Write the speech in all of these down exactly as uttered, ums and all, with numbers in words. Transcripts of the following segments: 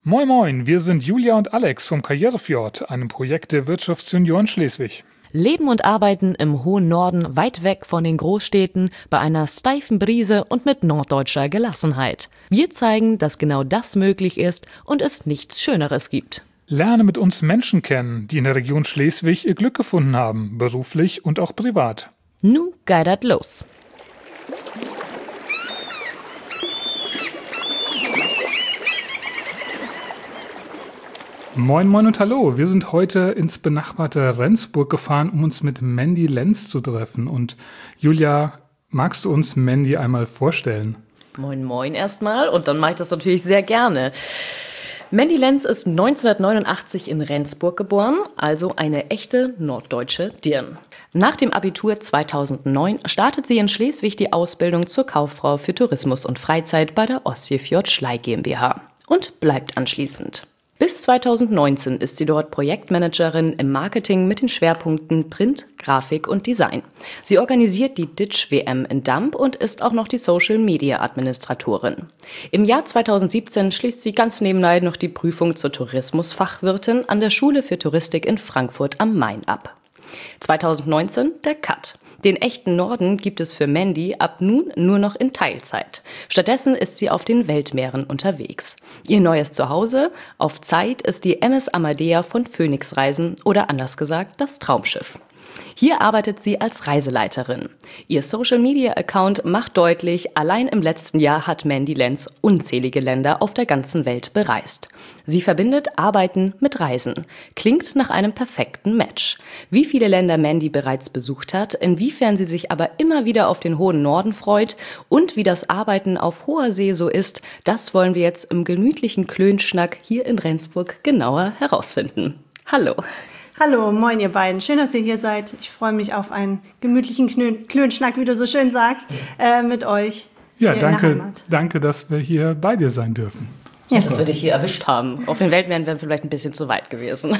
Moin Moin, wir sind Julia und Alex vom Karrierefjord, einem Projekt der Wirtschaftsjunioren Schleswig. Leben und arbeiten im hohen Norden, weit weg von den Großstädten, bei einer steifen Brise und mit norddeutscher Gelassenheit. Wir zeigen, dass genau das möglich ist und es nichts Schöneres gibt. Lerne mit uns Menschen kennen, die in der Region Schleswig ihr Glück gefunden haben, beruflich und auch privat. Nu geidert los. Moin Moin und hallo, wir sind heute ins benachbarte Rendsburg gefahren, um uns mit Mandy Lenz zu treffen. Und Julia, magst du uns Mandy einmal vorstellen? Moin Moin erstmal und dann mache ich das natürlich sehr gerne. Mandy Lenz ist neunzehnhundertneunundachtzig in Rendsburg geboren, also eine echte norddeutsche Dirn. Nach dem Abitur zweitausendneun startet sie in Schleswig die Ausbildung zur Kauffrau für Tourismus und Freizeit bei der Ostseefjord Schlei GmbH und bleibt anschließend. Bis zweitausendneunzehn ist sie dort Projektmanagerin im Marketing mit den Schwerpunkten Print, Grafik und Design. Sie organisiert die Ditch-W M in Damp und ist auch noch die Social-Media-Administratorin. Im Jahr zweitausendsiebzehn schließt sie ganz nebenbei noch die Prüfung zur Tourismusfachwirtin an der Schule für Touristik in Frankfurt am Main ab. zweitausendneunzehn der Cut. Den echten Norden gibt es für Mandy ab nun nur noch in Teilzeit. Stattdessen ist sie auf den Weltmeeren unterwegs. Ihr neues Zuhause auf Zeit ist die M S Amadea von Phoenix Reisen oder anders gesagt das Traumschiff. Hier arbeitet sie als Reiseleiterin. Ihr Social-Media-Account macht deutlich, allein im letzten Jahr hat Mandy Lenz unzählige Länder auf der ganzen Welt bereist. Sie verbindet Arbeiten mit Reisen. Klingt nach einem perfekten Match. Wie viele Länder Mandy bereits besucht hat, inwiefern sie sich aber immer wieder auf den hohen Norden freut und wie das Arbeiten auf hoher See so ist, das wollen wir jetzt im gemütlichen Klönschnack hier in Rendsburg genauer herausfinden. Hallo! Hallo, moin ihr beiden. Schön, dass ihr hier seid. Ich freue mich auf einen gemütlichen Knö- Klönschnack, wie du so schön sagst, äh, mit euch. Ja, danke, danke, dass wir hier bei dir sein dürfen. Ja, dass wir dich hier erwischt haben. Auf den Weltmeeren wären wir vielleicht ein bisschen zu weit gewesen.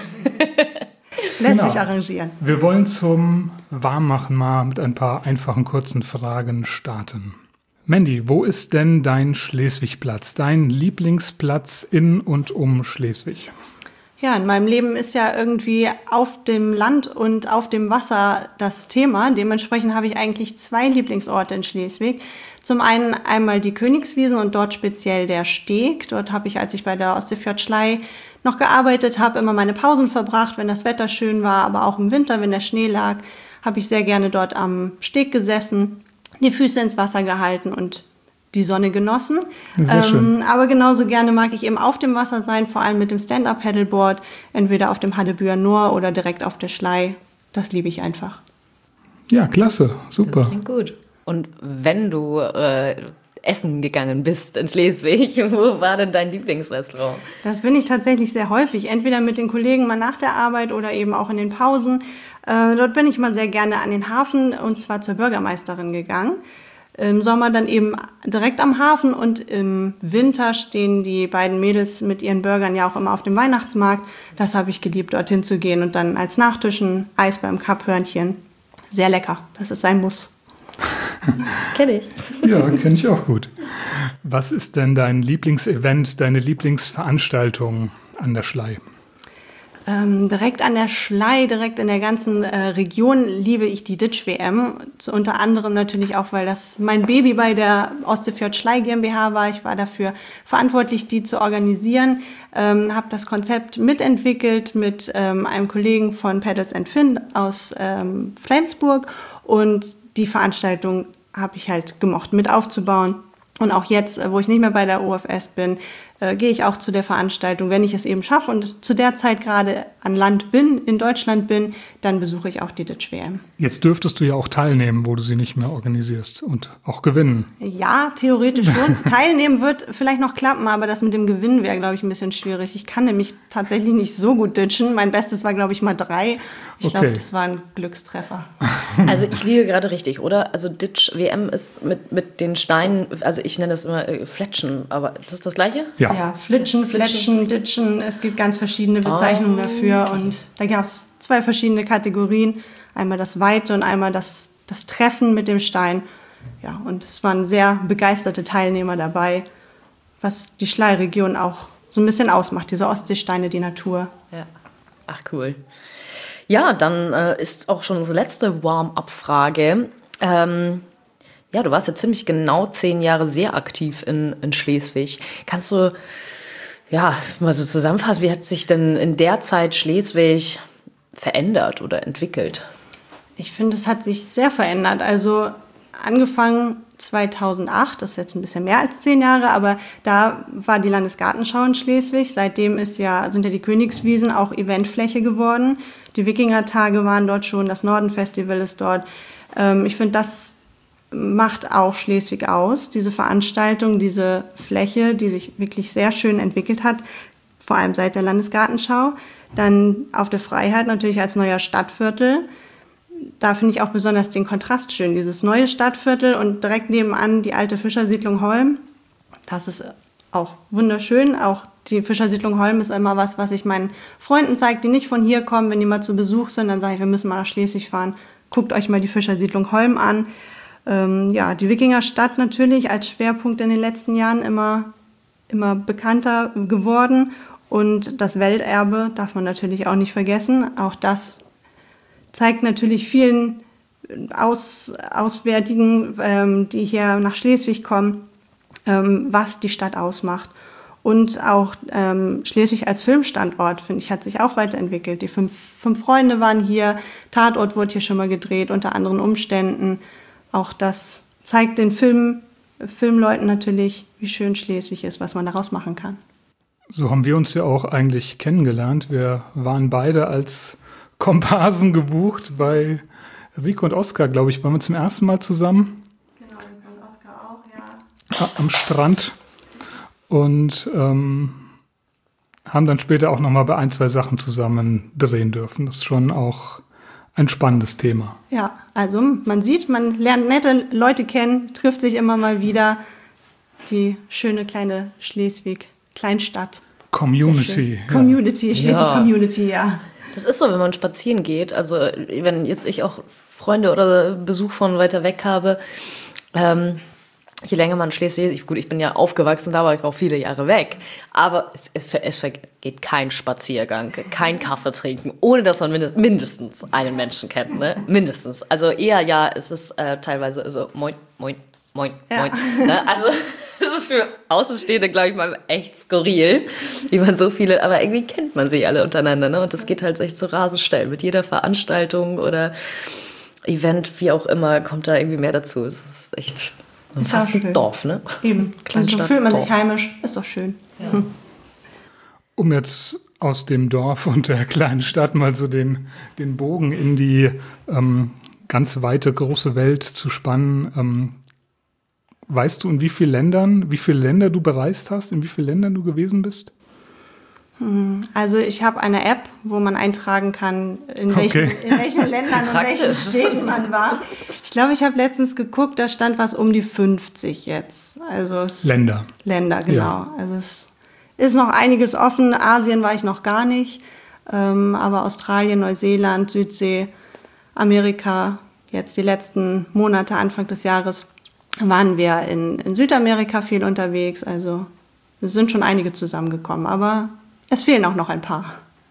Lässt Genau. sich arrangieren. Wir wollen zum Warmmachen mal mit ein paar einfachen, kurzen Fragen starten. Mandy, wo ist denn dein Schleswigplatz, dein Lieblingsplatz in und um Schleswig? Ja, in meinem Leben ist ja irgendwie auf dem Land und auf dem Wasser das Thema. Dementsprechend habe ich eigentlich zwei Lieblingsorte in Schleswig. Zum einen einmal die Königswiesen und dort speziell der Steg. Dort habe ich, als ich bei der Ostseefjord Schlei noch gearbeitet habe, immer meine Pausen verbracht, wenn das Wetter schön war, aber auch im Winter, wenn der Schnee lag, habe ich sehr gerne dort am Steg gesessen, die Füße ins Wasser gehalten und die Sonne genossen. Sehr schön. Ähm, aber genauso gerne mag ich eben auf dem Wasser sein, vor allem mit dem Stand-Up-Paddleboard, entweder auf dem Hallebüer Noor oder direkt auf der Schlei. Das liebe ich einfach. Ja, klasse, super. Das klingt gut. Und wenn du äh, essen gegangen bist in Schleswig, wo war denn dein Lieblingsrestaurant? Das bin ich tatsächlich sehr häufig, entweder mit den Kollegen mal nach der Arbeit oder eben auch in den Pausen. Äh, dort bin ich mal sehr gerne an den Hafen und zwar zur Bürgermeisterin gegangen. Im Sommer dann eben direkt am Hafen und im Winter stehen die beiden Mädels mit ihren Burgern ja auch immer auf dem Weihnachtsmarkt. Das habe ich geliebt, dorthin zu gehen und dann als Nachtischen Eis beim Kapphörnchen. Sehr lecker, das ist ein Muss. Kenn ich. Ja, kenne ich auch gut. Was ist denn dein Lieblingsevent, deine Lieblingsveranstaltung an der Schlei? Ähm, direkt an der Schlei, direkt in der ganzen äh, Region liebe ich die Ditch-W M. Zu, unter anderem natürlich auch, weil das mein Baby bei der Ostseefjord Schlei GmbH war. Ich war dafür verantwortlich, die zu organisieren. Ähm, habe das Konzept mitentwickelt mit ähm, einem Kollegen von Paddles and Fin aus ähm, Flensburg. Und die Veranstaltung habe ich halt gemocht, mit aufzubauen. Und auch jetzt, wo ich nicht mehr bei der O F S bin, äh, gehe ich auch zu der Veranstaltung, wenn ich es eben schaffe und zu der Zeit gerade an Land bin, in Deutschland bin, dann besuche ich auch die Ditch-W M. Jetzt dürftest du ja auch teilnehmen, wo du sie nicht mehr organisierst und auch gewinnen. Ja, theoretisch schon. Teilnehmen wird vielleicht noch klappen, aber das mit dem Gewinnen wäre, glaube ich, ein bisschen schwierig. Ich kann nämlich tatsächlich nicht so gut ditchen. Mein Bestes war, glaube ich, mal drei. Ich Okay. glaube, das war ein Glückstreffer. Also ich liege gerade richtig, oder? Also Ditch-W M ist mit, mit den Steinen, also ich nenne das immer äh, Fletschen, aber ist das das Gleiche? Ja. Ja, Flitschen, Fletschen, Ditchen, es gibt ganz verschiedene Bezeichnungen Oh, dafür okay. und da gab es zwei verschiedene Kategorien, einmal das Weite und einmal das, das Treffen mit dem Stein. Ja, und es waren sehr begeisterte Teilnehmer dabei, was die Schlei-Region auch so ein bisschen ausmacht, diese Ostseesteine, die Natur. Ja, ach cool. Ja, dann äh, ist auch schon unsere letzte Warm-up-Frage. Ähm, ja, du warst ja ziemlich genau zehn Jahre sehr aktiv in, in Schleswig. Kannst du ja mal so zusammenfassen, wie hat sich denn in der Zeit Schleswig verändert oder entwickelt? Ich finde, es hat sich sehr verändert. Also angefangen zweitausendacht, das ist jetzt ein bisschen mehr als zehn Jahre, aber da war die Landesgartenschau in Schleswig. Seitdem ist ja, sind ja die Königswiesen auch Eventfläche geworden. Die Wikingertage waren dort schon, das Nordenfestival ist dort. Ähm, ich finde, das macht auch Schleswig aus, diese Veranstaltung, diese Fläche, die sich wirklich sehr schön entwickelt hat, vor allem seit der Landesgartenschau. Dann auf der Freiheit natürlich als neuer Stadtviertel. Da finde ich auch besonders den Kontrast schön, dieses neue Stadtviertel und direkt nebenan die alte Fischersiedlung Holm. Das ist auch wunderschön. Auch die Fischersiedlung Holm ist immer was, was ich meinen Freunden zeige, die nicht von hier kommen. Wenn die mal zu Besuch sind, dann sage ich, wir müssen mal nach Schleswig fahren. Guckt euch mal die Fischersiedlung Holm an. Ähm, ja, die Wikingerstadt natürlich als Schwerpunkt in den letzten Jahren immer, immer bekannter geworden. Und das Welterbe darf man natürlich auch nicht vergessen. Auch das zeigt natürlich vielen Aus, Auswärtigen, ähm, die hier nach Schleswig kommen, ähm, was die Stadt ausmacht. Und auch ähm, Schleswig als Filmstandort, finde ich, hat sich auch weiterentwickelt. Die fünf, fünf Freunde waren hier, Tatort wurde hier schon mal gedreht, unter anderen Umständen. Auch das zeigt den Film, Filmleuten natürlich, wie schön Schleswig ist, was man daraus machen kann. So haben wir uns ja auch eigentlich kennengelernt. Wir waren beide als Komparsen gebucht bei Rico und Oskar, glaube ich, waren wir zum ersten Mal zusammen. Genau, und Oskar auch, ja. Am Strand und ähm, haben dann später auch nochmal bei ein, zwei Sachen zusammen drehen dürfen. Das ist schon auch ein spannendes Thema. Ja, also man sieht, man lernt nette Leute kennen, trifft sich immer mal wieder. Die schöne kleine Schleswig-Kleinstadt. Community. Ja. Community, Schleswig-Community, ja. ja. Das ist so, wenn man spazieren geht. Also wenn jetzt ich auch Freunde oder Besuch von weiter weg habe, ähm, je länger man Schleswig, ich, gut, ich bin ja aufgewachsen, da war ich auch viele Jahre weg, aber es, es, es vergeht kein Spaziergang, kein Kaffee trinken, ohne dass man mindest, mindestens einen Menschen kennt, ne? Mindestens. Also eher ja, es ist äh, teilweise so moin, moin, moin, ja. moin. Ne? Also das ist für Außenstehende, glaube ich, mal echt skurril, wie man so viele, aber irgendwie kennt man sich alle untereinander, ne? Und das geht halt echt so rasend schnell. Mit jeder Veranstaltung oder Event, wie auch immer, kommt da irgendwie mehr dazu. Es ist echt ist fast ein Dorf, ne? Eben. Und so fühlt man sich heimisch. Ist doch schön. Ja. Hm. Um jetzt aus dem Dorf und der kleinen Stadt mal so den, den Bogen in die ähm, ganz weite, große Welt zu spannen, ähm, weißt du, in wie vielen Ländern, wie viele Länder du bereist hast, in wie vielen Ländern du gewesen bist? Also ich habe eine App, wo man eintragen kann, in welchen, okay. in welchen Ländern und welchen Städten man war. Ich glaube, ich habe letztens geguckt, da stand was um die fünfzig jetzt. Also es Länder. Länder, genau. Ja. Also es ist noch einiges offen. Asien war ich noch gar nicht, ähm, aber Australien, Neuseeland, Südsee, Amerika, jetzt die letzten Monate, Anfang des Jahres, waren wir in, in Südamerika viel unterwegs. Also es sind schon einige zusammengekommen, aber es fehlen auch noch ein paar.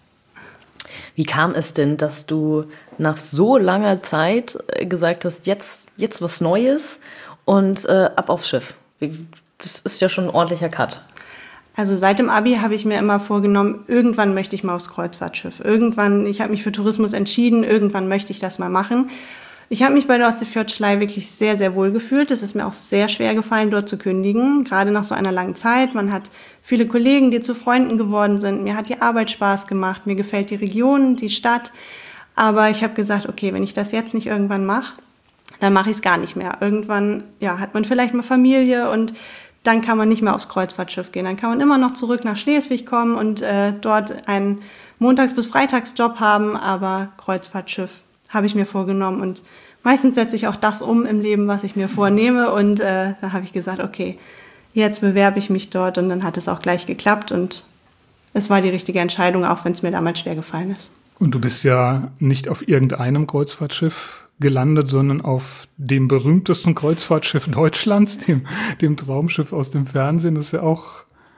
Wie kam es denn, dass du nach so langer Zeit gesagt hast, jetzt, jetzt was Neues und äh, ab aufs Schiff? Das ist ja schon ein ordentlicher Cut. Also seit dem Abi habe ich mir immer vorgenommen, irgendwann möchte ich mal aufs Kreuzfahrtschiff. Irgendwann, ich habe mich für Tourismus entschieden, irgendwann möchte ich das mal machen. Ich habe mich bei der Ostseefjord-Schlei wirklich sehr, sehr wohl gefühlt. Es ist mir auch sehr schwer gefallen, dort zu kündigen, gerade nach so einer langen Zeit. Man hat viele Kollegen, die zu Freunden geworden sind. Mir hat die Arbeit Spaß gemacht, mir gefällt die Region, die Stadt. Aber ich habe gesagt, okay, wenn ich das jetzt nicht irgendwann mache, dann mache ich es gar nicht mehr. Irgendwann ja, hat man vielleicht mal Familie und dann kann man nicht mehr aufs Kreuzfahrtschiff gehen. Dann kann man immer noch zurück nach Schleswig kommen und äh, dort einen Montags- bis Freitagsjob haben, aber Kreuzfahrtschiff habe ich mir vorgenommen und meistens setze ich auch das um im Leben, was ich mir vornehme und äh, da habe ich gesagt, okay, jetzt bewerbe ich mich dort und dann hat es auch gleich geklappt und es war die richtige Entscheidung, auch wenn es mir damals schwer gefallen ist. Und du bist ja nicht auf irgendeinem Kreuzfahrtschiff gelandet, sondern auf dem berühmtesten Kreuzfahrtschiff Deutschlands, dem, dem Traumschiff aus dem Fernsehen. Das ist ja auch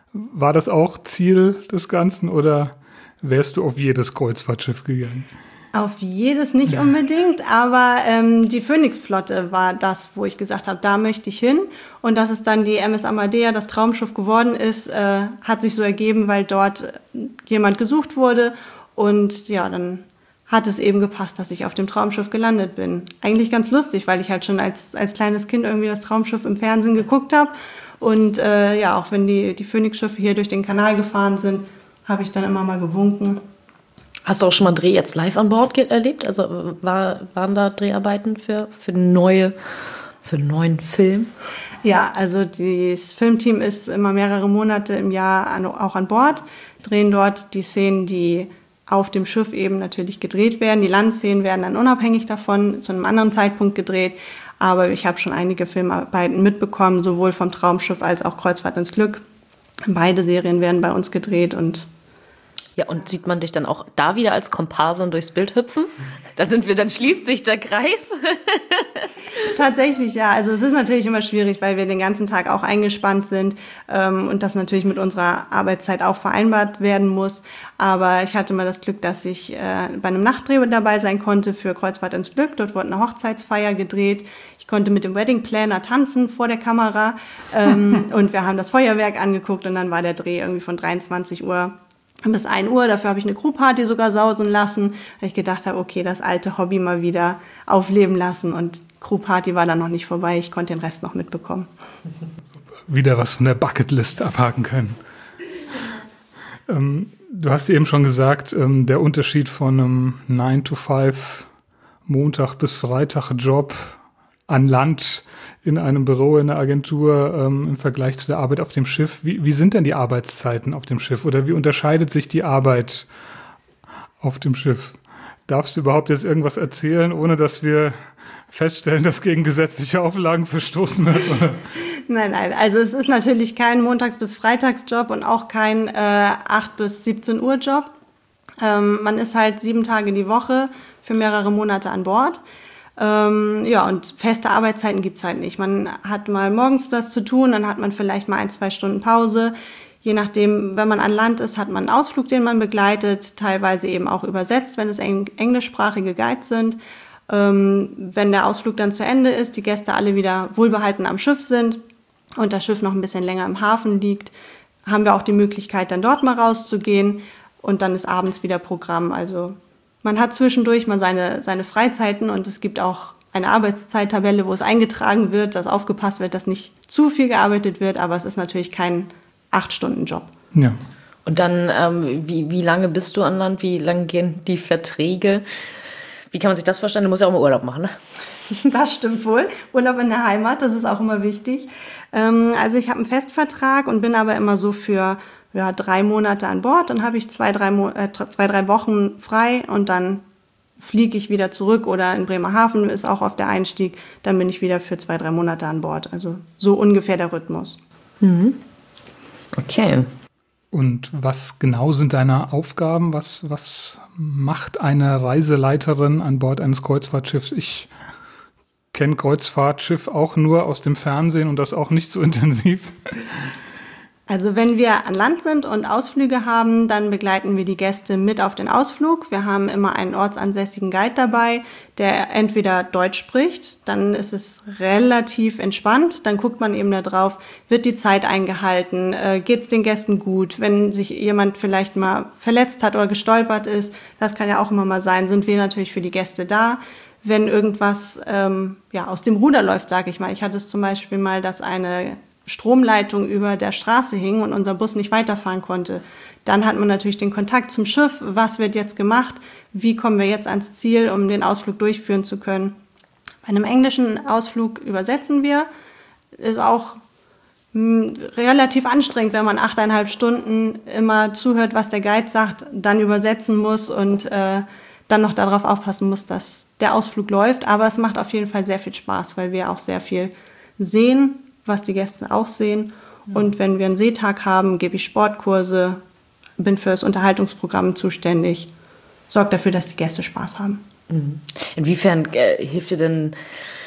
War das auch Ziel des Ganzen oder wärst du auf jedes Kreuzfahrtschiff gegangen? Auf jedes nicht unbedingt, aber ähm, die Phoenix-Flotte war das, wo ich gesagt habe, da möchte ich hin. Und dass es dann die M S Amadea, das Traumschiff geworden ist, äh, hat sich so ergeben, weil dort jemand gesucht wurde. Und ja, dann hat es eben gepasst, dass ich auf dem Traumschiff gelandet bin. Eigentlich ganz lustig, weil ich halt schon als, als kleines Kind irgendwie das Traumschiff im Fernsehen geguckt habe. Und äh, ja, auch wenn die, die Phoenix-Schiffe hier durch den Kanal gefahren sind, habe ich dann immer mal gewunken. Hast du auch schon mal einen Dreh jetzt live an Bord ge- erlebt? Also war, waren da Dreharbeiten für, für, neue, für einen neuen Film? Ja, also das Filmteam ist immer mehrere Monate im Jahr an, auch an Bord, drehen dort die Szenen, die auf dem Schiff eben natürlich gedreht werden. Die Landszenen werden dann unabhängig davon zu einem anderen Zeitpunkt gedreht. Aber ich habe schon einige Filmarbeiten mitbekommen, sowohl vom Traumschiff als auch Kreuzfahrt ins Glück. Beide Serien werden bei uns gedreht und ja, und sieht man dich dann auch da wieder als Komparsin durchs Bild hüpfen? Dann sind wir, dann schließt sich der Kreis. Tatsächlich, ja. Also es ist natürlich immer schwierig, weil wir den ganzen Tag auch eingespannt sind ähm, und das natürlich mit unserer Arbeitszeit auch vereinbart werden muss. Aber ich hatte mal das Glück, dass ich äh, bei einem Nachtdreh dabei sein konnte für Kreuzfahrt ins Glück. Dort wurde eine Hochzeitsfeier gedreht. Ich konnte mit dem Wedding Planner tanzen vor der Kamera ähm, und wir haben das Feuerwerk angeguckt und dann war der Dreh irgendwie von dreiundzwanzig Uhr bis ein Uhr, dafür habe ich eine Crewparty sogar sausen lassen, weil ich gedacht habe, okay, das alte Hobby mal wieder aufleben lassen und Crewparty war dann noch nicht vorbei, ich konnte den Rest noch mitbekommen. Wieder was von der Bucketlist abhaken können. ähm, du hast eben schon gesagt, ähm, der Unterschied von einem nine to five Montag bis Freitag Job an Land in einem Büro, in einer Agentur ähm, im Vergleich zu der Arbeit auf dem Schiff. Wie, wie sind denn die Arbeitszeiten auf dem Schiff oder wie unterscheidet sich die Arbeit auf dem Schiff? Darfst du überhaupt jetzt irgendwas erzählen, ohne dass wir feststellen, dass gegen gesetzliche Auflagen verstoßen wird? Oder? Nein, nein, also es ist natürlich kein Montags- bis Freitagsjob und auch kein äh, acht bis siebzehn Uhr Job. Ähm, man ist halt sieben Tage die Woche für mehrere Monate an Bord. Ähm, ja, und feste Arbeitszeiten gibt's halt nicht. Man hat mal morgens das zu tun, dann hat man vielleicht mal ein, zwei Stunden Pause. Je nachdem, wenn man an Land ist, hat man einen Ausflug, den man begleitet, teilweise eben auch übersetzt, wenn es eng- englischsprachige Guides sind. Ähm, wenn der Ausflug dann zu Ende ist, die Gäste alle wieder wohlbehalten am Schiff sind und das Schiff noch ein bisschen länger im Hafen liegt, haben wir auch die Möglichkeit, dann dort mal rauszugehen und dann ist abends wieder Programm. Also man hat zwischendurch mal seine, seine Freizeiten und es gibt auch eine Arbeitszeittabelle, wo es eingetragen wird, dass aufgepasst wird, dass nicht zu viel gearbeitet wird, aber es ist natürlich kein acht-Stunden-Job. Ja. Und dann, ähm, wie, wie lange bist du an Land? Wie lange gehen die Verträge? Wie kann man sich das vorstellen? Du musst ja auch mal Urlaub machen, ne? Das stimmt wohl. Urlaub in der Heimat, das ist auch immer wichtig. Ähm, also ich habe einen Festvertrag und bin aber immer so für ja, drei Monate an Bord. Dann habe ich zwei drei, Mo- äh, zwei, drei Wochen frei und dann fliege ich wieder zurück oder in Bremerhaven ist auch auf der Einstieg. Dann bin ich wieder für zwei, drei Monate an Bord. Also so ungefähr der Rhythmus. Mhm. Okay. Und was genau sind deine Aufgaben? Was, was macht eine Reiseleiterin an Bord eines Kreuzfahrtschiffs? Ich kenne Kreuzfahrtschiff auch nur aus dem Fernsehen und das auch nicht so intensiv. Also wenn wir an Land sind und Ausflüge haben, dann begleiten wir die Gäste mit auf den Ausflug. Wir haben immer einen ortsansässigen Guide dabei, der entweder Deutsch spricht, dann ist es relativ entspannt, dann guckt man eben da drauf, wird die Zeit eingehalten, äh, geht es den Gästen gut, wenn sich jemand vielleicht mal verletzt hat oder gestolpert ist, das kann ja auch immer mal sein, sind wir natürlich für die Gäste da. Wenn irgendwas ähm, ja, aus dem Ruder läuft, sage ich mal. Ich hatte es zum Beispiel mal, dass eine Stromleitung über der Straße hing und unser Bus nicht weiterfahren konnte. Dann hat man natürlich den Kontakt zum Schiff. Was wird jetzt gemacht? Wie kommen wir jetzt ans Ziel, um den Ausflug durchführen zu können? Bei einem englischen Ausflug übersetzen wir. Ist auch mh, relativ anstrengend, wenn man achteinhalb Stunden immer zuhört, was der Guide sagt, dann übersetzen muss und äh, dann noch darauf aufpassen muss, dass der Ausflug läuft. Aber es macht auf jeden Fall sehr viel Spaß, weil wir auch sehr viel sehen, was die Gäste auch sehen. Ja. Und wenn wir einen Seetag haben, gebe ich Sportkurse, bin für das Unterhaltungsprogramm zuständig, sorge dafür, dass die Gäste Spaß haben. Inwiefern äh, hilft dir denn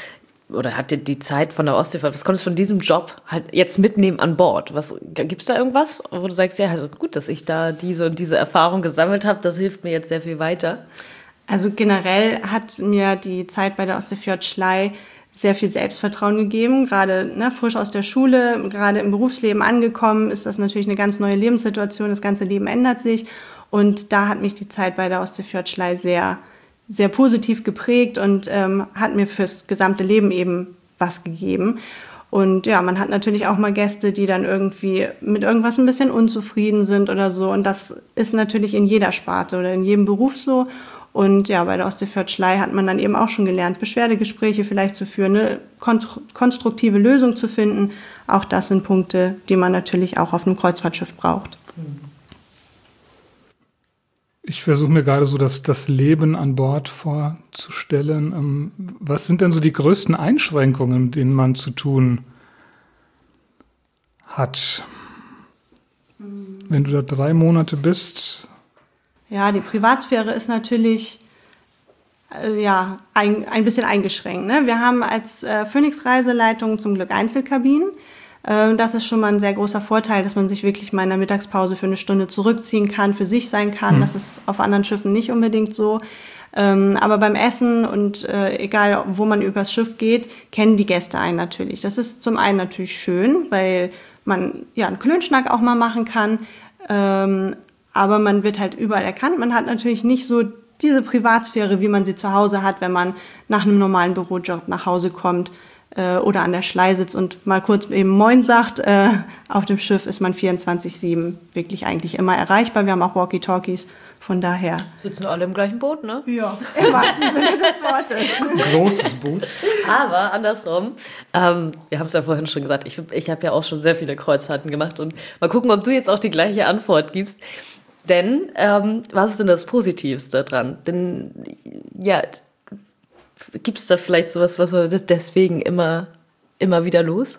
oder hat dir die Zeit von der Ostseefahrt, was konntest du von diesem Job halt jetzt mitnehmen an Bord? Was, gibt's da irgendwas, wo du sagst, ja, also gut, dass ich da diese und diese Erfahrung gesammelt habe, das hilft mir jetzt sehr viel weiter? Also generell hat mir die Zeit bei der Osterfjord Schlei sehr viel Selbstvertrauen gegeben. Gerade ne, frisch aus der Schule, gerade im Berufsleben angekommen, ist das natürlich eine ganz neue Lebenssituation. Das ganze Leben ändert sich. Und da hat mich die Zeit bei der Osterfjord Schlei sehr sehr positiv geprägt und ähm, hat mir fürs gesamte Leben eben was gegeben. Und ja, man hat natürlich auch mal Gäste, die dann irgendwie mit irgendwas ein bisschen unzufrieden sind oder so. Und das ist natürlich in jeder Sparte oder in jedem Beruf so. Und ja, bei der Osterfjord Schlei hat man dann eben auch schon gelernt, Beschwerdegespräche vielleicht zu führen, eine konstruktive Lösung zu finden. Auch das sind Punkte, die man natürlich auch auf einem Kreuzfahrtschiff braucht. Ich versuche mir gerade so das, das Leben an Bord vorzustellen. Ähm, was sind denn so die größten Einschränkungen, mit denen man zu tun hat? Wenn du da drei Monate bist? Ja, die Privatsphäre ist natürlich äh, ja, ein, ein bisschen eingeschränkt. Ne? Wir haben als äh, Phoenix-Reiseleitung zum Glück Einzelkabinen. Das ist schon mal ein sehr großer Vorteil, dass man sich wirklich mal in der Mittagspause für eine Stunde zurückziehen kann, für sich sein kann. Mhm. Das ist auf anderen Schiffen nicht unbedingt so. Aber beim Essen und äh, egal, wo man übers Schiff geht, kennen die Gäste einen natürlich. Das ist zum einen natürlich schön, weil man ja einen Klönschnack auch mal machen kann. Ähm, aber man wird halt überall erkannt. Man hat natürlich nicht so diese Privatsphäre, wie man sie zu Hause hat, wenn man nach einem normalen Bürojob nach Hause kommt oder an der Schlei sitzt und mal kurz eben Moin sagt. Äh, auf dem Schiff ist man vierundzwanzig sieben wirklich eigentlich immer erreichbar. Wir haben auch Walkie-Talkies, von daher. Sitzen alle im gleichen Boot, ne? Ja, im wahrsten Sinne des Wortes. Großes Boot. Aber andersrum, ähm, wir haben es ja vorhin schon gesagt, ich, ich habe ja auch schon sehr viele Kreuzfahrten gemacht und mal gucken, ob du jetzt auch die gleiche Antwort gibst. Denn, ähm, was ist denn das Positivste dran? Denn, ja, gibt es da vielleicht sowas, was das deswegen immer, immer wieder los?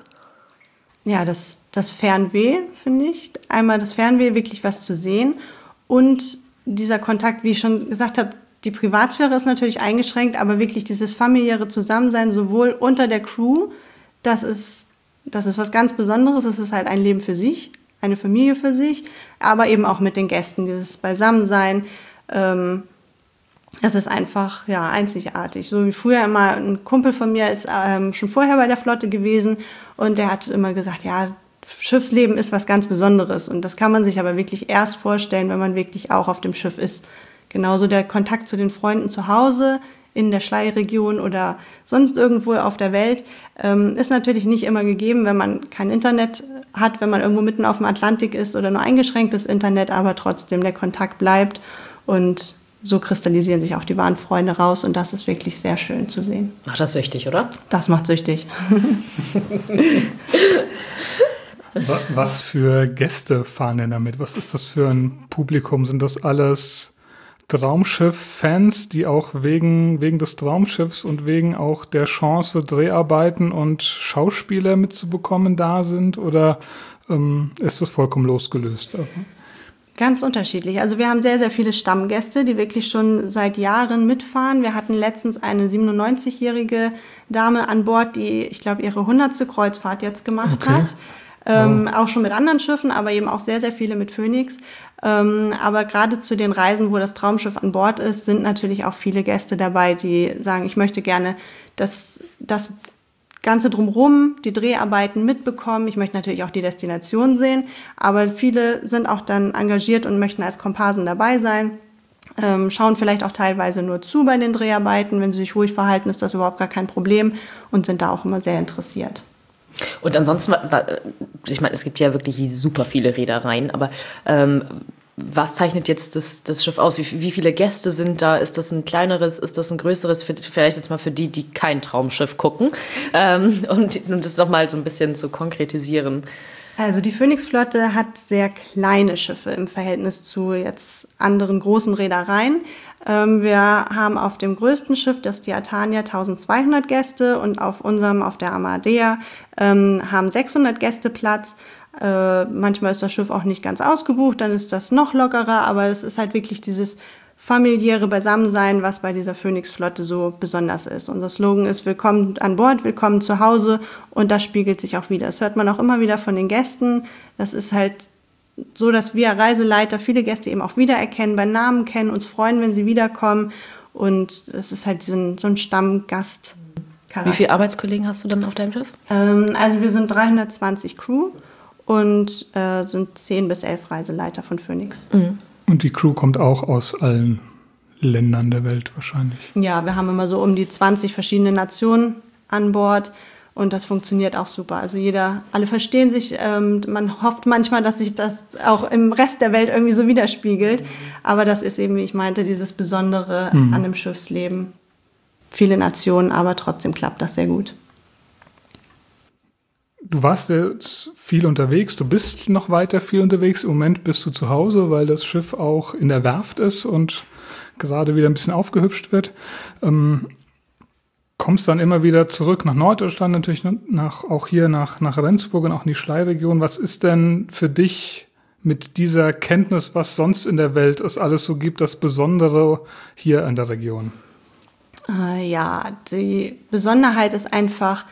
Ja, das, das Fernweh, finde ich. Einmal das Fernweh, wirklich was zu sehen. Und dieser Kontakt, wie ich schon gesagt habe, die Privatsphäre ist natürlich eingeschränkt, aber wirklich dieses familiäre Zusammensein, sowohl unter der Crew, das ist, das ist was ganz Besonderes. Es ist halt ein Leben für sich, eine Familie für sich, aber eben auch mit den Gästen, dieses Beisammensein, ähm, das ist einfach ja, einzigartig. So wie früher immer ein Kumpel von mir ist ähm, schon vorher bei der Flotte gewesen und der hat immer gesagt, ja, Schiffsleben ist was ganz Besonderes. Und das kann man sich aber wirklich erst vorstellen, wenn man wirklich auch auf dem Schiff ist. Genauso der Kontakt zu den Freunden zu Hause, in der Schlei-Region oder sonst irgendwo auf der Welt, ähm, ist natürlich nicht immer gegeben, wenn man kein Internet hat, wenn man irgendwo mitten auf dem Atlantik ist oder nur eingeschränktes Internet, aber trotzdem der Kontakt bleibt und so kristallisieren sich auch die wahren Freunde raus und das ist wirklich sehr schön zu sehen. Macht das süchtig, oder? Das macht süchtig. Was für Gäste fahren denn damit? Was ist das für ein Publikum? Sind das alles Traumschiff-Fans, die auch wegen, wegen des Traumschiffs und wegen auch der Chance, Dreharbeiten und Schauspieler mitzubekommen da sind? Oder ähm, ist das vollkommen losgelöst? Ganz unterschiedlich. Also wir haben sehr, sehr viele Stammgäste, die wirklich schon seit Jahren mitfahren. Wir hatten letztens eine siebenundneunzigjährige Dame an Bord, die, ich glaube, ihre hundertste Kreuzfahrt jetzt gemacht okay. hat. Ähm, wow. Auch schon mit anderen Schiffen, aber eben auch sehr, sehr viele mit Phoenix. Ähm, aber gerade zu den Reisen, wo das Traumschiff an Bord ist, sind natürlich auch viele Gäste dabei, die sagen, ich möchte gerne, dass das Ganze drumherum, die Dreharbeiten mitbekommen. Ich möchte natürlich auch die Destination sehen, aber viele sind auch dann engagiert und möchten als Komparsen dabei sein, ähm, schauen vielleicht auch teilweise nur zu bei den Dreharbeiten. Wenn sie sich ruhig verhalten, ist das überhaupt gar kein Problem und sind da auch immer sehr interessiert. Und ansonsten, ich meine, es gibt ja wirklich super viele Reedereien, aber ähm, was zeichnet jetzt das, das Schiff aus? Wie, wie viele Gäste sind da? Ist das ein kleineres? Ist das ein größeres? Vielleicht jetzt mal für die, die kein Traumschiff gucken. Ähm, und, und das nochmal so ein bisschen zu konkretisieren. Also die Phoenix-Flotte hat sehr kleine Schiffe im Verhältnis zu jetzt anderen großen Reedereien. Ähm, wir haben auf dem größten Schiff, das ist die Atania, eintausendzweihundert Gäste und auf unserem, auf der Amadea, ähm, haben sechshundert Gäste Platz. Äh, manchmal ist das Schiff auch nicht ganz ausgebucht, dann ist das noch lockerer, aber es ist halt wirklich dieses familiäre Beisammensein, was bei dieser Phoenix-Flotte so besonders ist. Unser Slogan ist Willkommen an Bord, willkommen zu Hause und das spiegelt sich auch wieder. Das hört man auch immer wieder von den Gästen. Das ist halt so, dass wir Reiseleiter viele Gäste eben auch wiedererkennen, bei Namen kennen, uns freuen, wenn sie wiederkommen und es ist halt so ein, so ein Stammgast. Wie viele Arbeitskollegen hast du dann auf deinem Schiff? Ähm, also wir sind dreihundertzwanzig Crew und äh, sind zehn bis elf Reiseleiter von Phoenix. Mhm. Und die Crew kommt auch aus allen Ländern der Welt wahrscheinlich. Ja, wir haben immer so um die zwanzig verschiedene Nationen an Bord und das funktioniert auch super. Also jeder, alle verstehen sich. Ähm, man hofft manchmal, dass sich das auch im Rest der Welt irgendwie so widerspiegelt. Aber das ist eben, wie ich meinte, dieses Besondere mhm. an dem Schiffsleben. Viele Nationen, aber trotzdem klappt das sehr gut. Du warst jetzt viel unterwegs, du bist noch weiter viel unterwegs. Im Moment bist du zu Hause, weil das Schiff auch in der Werft ist und gerade wieder ein bisschen aufgehübscht wird. Ähm, kommst dann immer wieder zurück nach Norddeutschland, natürlich nach, auch hier nach, nach Rendsburg und auch in die Schlei-Region. Was ist denn für dich mit dieser Kenntnis, was sonst in der Welt es alles so gibt, das Besondere hier in der Region? Äh, ja, die Besonderheit ist einfach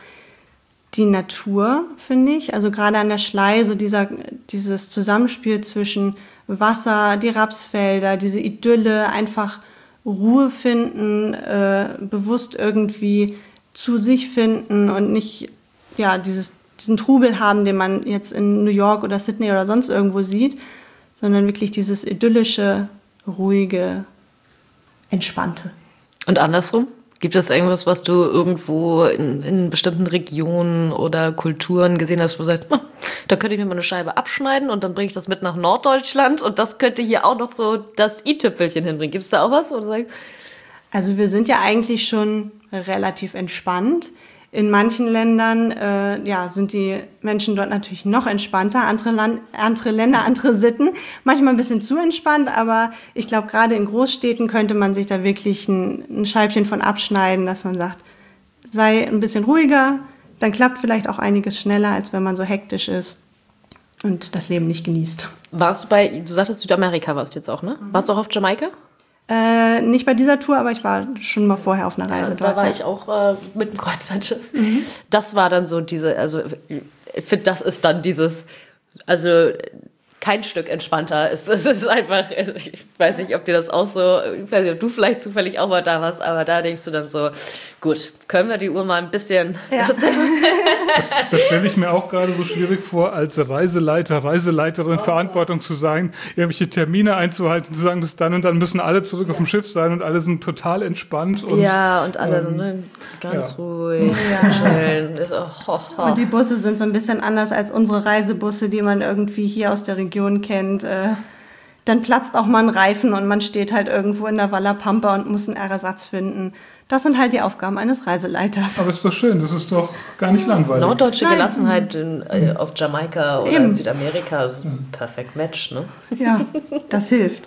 die Natur, finde ich. Also gerade an der Schlei, so dieser, dieses Zusammenspiel zwischen Wasser, die Rapsfelder, diese Idylle, einfach Ruhe finden, äh, bewusst irgendwie zu sich finden und nicht ja, dieses, diesen Trubel haben, den man jetzt in New York oder Sydney oder sonst irgendwo sieht, sondern wirklich dieses idyllische, ruhige, entspannte. Und andersrum? Gibt es irgendwas, was du irgendwo in, in bestimmten Regionen oder Kulturen gesehen hast, wo du sagst, da könnte ich mir mal eine Scheibe abschneiden und dann bringe ich das mit nach Norddeutschland und das könnte hier auch noch so das i-Tüpfelchen hinbringen. Gibt es da auch was? Wo du sagst? Also wir sind ja eigentlich schon relativ entspannt. In manchen Ländern äh, ja, sind die Menschen dort natürlich noch entspannter, andere, Land, andere Länder, andere Sitten, manchmal ein bisschen zu entspannt, aber ich glaube, gerade in Großstädten könnte man sich da wirklich ein, ein Scheibchen von abschneiden, dass man sagt, sei ein bisschen ruhiger, dann klappt vielleicht auch einiges schneller, als wenn man so hektisch ist und das Leben nicht genießt. Warst du bei, du sagtest Südamerika warst du jetzt auch, ne? Mhm. Warst du auch auf Jamaika? Äh, nicht bei dieser Tour, aber ich war schon mal vorher auf einer Reise ja, dort. Da war ich auch äh, mit dem Kreuzfahrtschiff. Mhm. Das war dann so diese, also ich finde, das ist dann dieses, also kein Stück entspannter. Es, es ist einfach, ich weiß nicht, ob dir das auch so, ich weiß nicht, ob du vielleicht zufällig auch mal da warst, aber da denkst du dann so, gut, können wir die Uhr mal ein bisschen... Ja. Das, das stelle ich mir auch gerade so schwierig vor, als Reiseleiter, Reiseleiterin oh. Verantwortung zu sein, irgendwelche Termine einzuhalten, zu sagen, bis dann und dann müssen alle zurück auf dem Schiff sein und alle sind total entspannt. Und, ja, und alle ähm, sind ganz ja. ruhig, ja. chillen. Oh, oh, oh. Und die Busse sind so ein bisschen anders als unsere Reisebusse, die man irgendwie hier aus der Region kennt. Äh, dann platzt auch mal ein Reifen und man steht halt irgendwo in der Walla Pampa und muss einen Ersatz finden. Das sind halt die Aufgaben eines Reiseleiters. Aber ist doch schön, das ist doch gar nicht langweilig. Norddeutsche Nein. Gelassenheit in, äh, auf Jamaika oder Eben. in Südamerika, ist ein perfekt Match, ne? Ja, das hilft.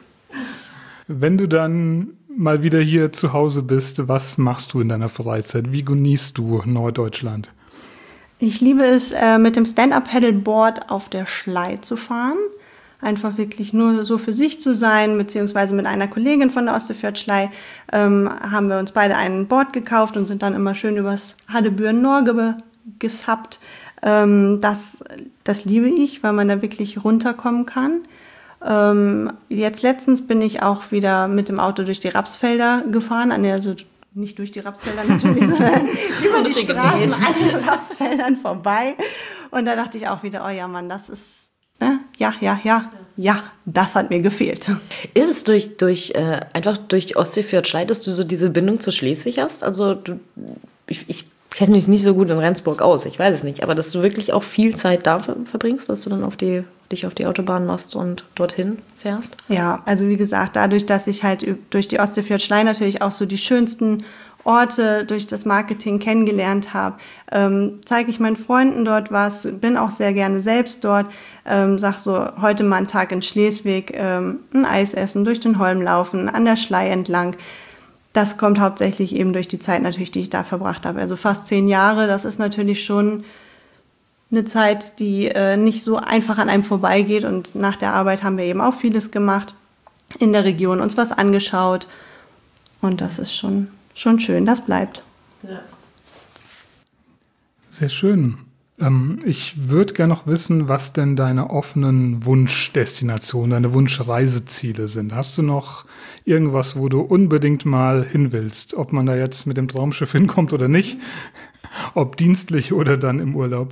Wenn du dann mal wieder hier zu Hause bist, was machst du in deiner Freizeit? Wie genießt du Norddeutschland? Ich liebe es, äh, mit dem Stand-Up-Paddleboard auf der Schlei zu fahren. Einfach wirklich nur so für sich zu sein, beziehungsweise mit einer Kollegin von der Osterfjord-Schlei ähm, haben wir uns beide ein Board gekauft und sind dann immer schön übers Hadebüren-Norge gesappt. Ähm, das, das liebe ich, weil man da wirklich runterkommen kann. Ähm, jetzt letztens bin ich auch wieder mit dem Auto durch die Rapsfelder gefahren, also nicht durch die Rapsfelder natürlich, sondern über die Straßen an den Rapsfeldern vorbei. Und da dachte ich auch wieder, oh ja Mann, das ist Ne? Ja, ja, ja, ja, das hat mir gefehlt. Ist es durch, durch äh, einfach durch die Ostseefjord-Schlei, dass du so diese Bindung zu Schleswig hast? Also du, ich, ich kenne mich nicht so gut in Rendsburg aus, ich weiß es nicht, aber dass du wirklich auch viel Zeit da verbringst, dass du dann auf die, dich auf die Autobahn machst und dorthin fährst? Ja, also wie gesagt, dadurch, dass ich halt durch die Ostseefjord-Schlei natürlich auch so die schönsten Orte durch das Marketing kennengelernt habe, ähm, zeige ich meinen Freunden dort was, bin auch sehr gerne selbst dort, ähm, sag so, heute mal einen Tag in Schleswig, ähm, ein Eis essen, durch den Holm laufen, an der Schlei entlang. Das kommt hauptsächlich eben durch die Zeit natürlich, die ich da verbracht habe. Also fast zehn Jahre, das ist natürlich schon eine Zeit, die äh, nicht so einfach an einem vorbeigeht und nach der Arbeit haben wir eben auch vieles gemacht. in der Region, uns was angeschaut. Und das ist schon, schon schön, das bleibt. Ja. Sehr schön. Ähm, ich würde gerne noch wissen, was denn deine offenen Wunschdestinationen, deine Wunschreiseziele sind. Hast du noch irgendwas, wo du unbedingt mal hin willst? Ob man da jetzt mit dem Traumschiff hinkommt oder nicht? Ob dienstlich oder dann im Urlaub?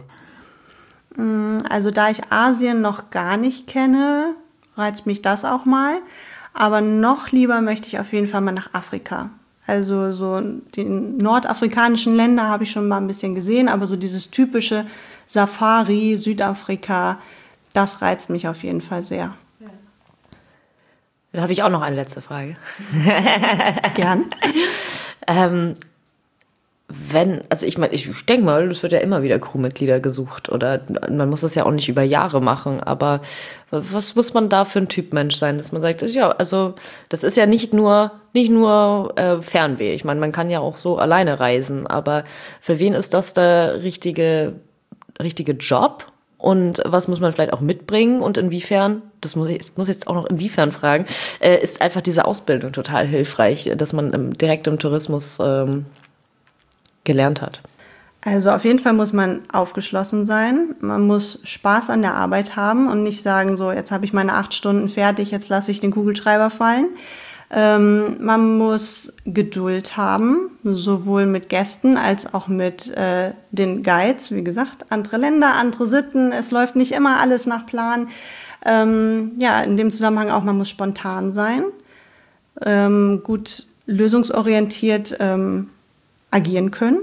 Also da ich Asien noch gar nicht kenne, reizt mich das auch mal. Aber noch lieber möchte ich auf jeden Fall mal nach Afrika. Also so die nordafrikanischen Länder habe ich schon mal ein bisschen gesehen, aber so dieses typische Safari, Südafrika, das reizt mich auf jeden Fall sehr. Dann habe ich auch noch eine letzte Frage. Gern. ähm, wenn, also ich meine, ich denke mal, es wird ja immer wieder Crewmitglieder gesucht oder man muss das ja auch nicht über Jahre machen, aber was muss man da für ein Typ Mensch sein, dass man sagt, ja, also das ist ja nicht nur, nicht nur äh, Fernweh. Ich meine, man kann ja auch so alleine reisen, aber für wen ist das der richtige, richtige Job? Und was muss man vielleicht auch mitbringen und inwiefern, das muss ich, ich muss jetzt auch noch inwiefern fragen, äh, ist einfach diese Ausbildung total hilfreich, dass man im, direkt im Tourismus ähm, gelernt hat? Also auf jeden Fall muss man aufgeschlossen sein. Man muss Spaß an der Arbeit haben und nicht sagen, so jetzt habe ich meine acht Stunden fertig, jetzt lasse ich den Kugelschreiber fallen. Ähm, man muss Geduld haben, sowohl mit Gästen als auch mit äh, den Guides. Wie gesagt, andere Länder, andere Sitten. Es läuft nicht immer alles nach Plan. Ähm, ja, in dem Zusammenhang auch, man muss spontan sein, ähm, gut lösungsorientiert ähm, agieren können.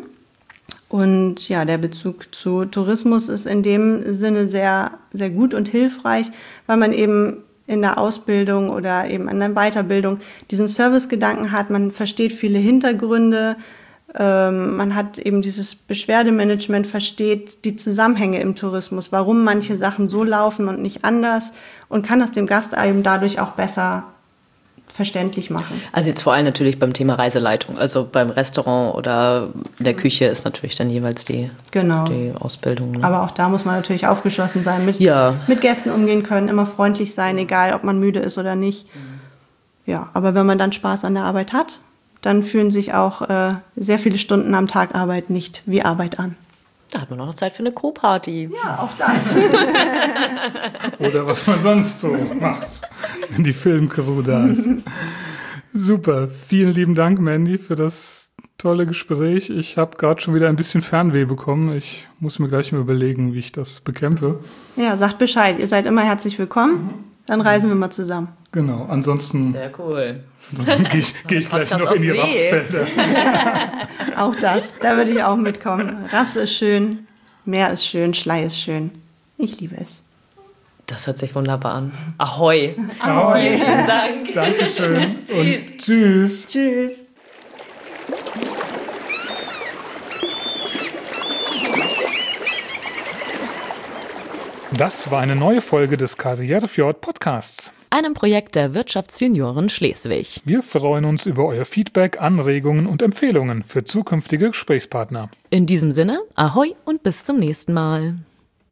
Und ja, der Bezug zu Tourismus ist in dem Sinne sehr, sehr gut und hilfreich, weil man eben in der Ausbildung oder eben an der Weiterbildung diesen Servicegedanken hat. Man versteht viele Hintergründe, ähm, man hat eben dieses Beschwerdemanagement, versteht die Zusammenhänge im Tourismus, warum manche Sachen so laufen und nicht anders und kann das dem Gast eben dadurch auch besser verständlich machen. Also jetzt vor allem natürlich beim Thema Reiseleitung, also beim Restaurant oder in der Küche ist natürlich dann jeweils die, genau. die Ausbildung. Ne? Aber auch da muss man natürlich aufgeschlossen sein, mit, ja. mit Gästen umgehen können, immer freundlich sein, egal ob man müde ist oder nicht. Ja, aber wenn man dann Spaß an der Arbeit hat, dann fühlen sich auch äh, sehr viele Stunden am Tag Arbeit nicht wie Arbeit an. Da hat man auch noch Zeit für eine Crewparty. Ja, auch das. Oder was man sonst so macht, wenn die Filmcrew da ist. Super, vielen lieben Dank, Mandy, für das tolle Gespräch. Ich habe gerade schon wieder ein bisschen Fernweh bekommen. Ich muss mir gleich mal überlegen, wie ich das bekämpfe. Ja, sagt Bescheid. Ihr seid immer herzlich willkommen. Dann reisen wir mal zusammen. Genau, ansonsten, Sehr cool. ansonsten gehe ich, geh ich gleich Podcast noch in die auf See. Rapsfelder. Auch das, da würde ich auch mitkommen. Raps ist schön, Meer ist schön, Schlei ist schön. Ich liebe es. Das hört sich wunderbar an. Ahoi. Ahoi. Vielen lieben Dank. Dankeschön und tschüss. Tschüss. Das war eine neue Folge des Karrierefjord Podcasts. Einem Projekt der Wirtschaftsjunioren Schleswig. Wir freuen uns über euer Feedback, Anregungen und Empfehlungen für zukünftige Gesprächspartner. In diesem Sinne, Ahoi und bis zum nächsten Mal.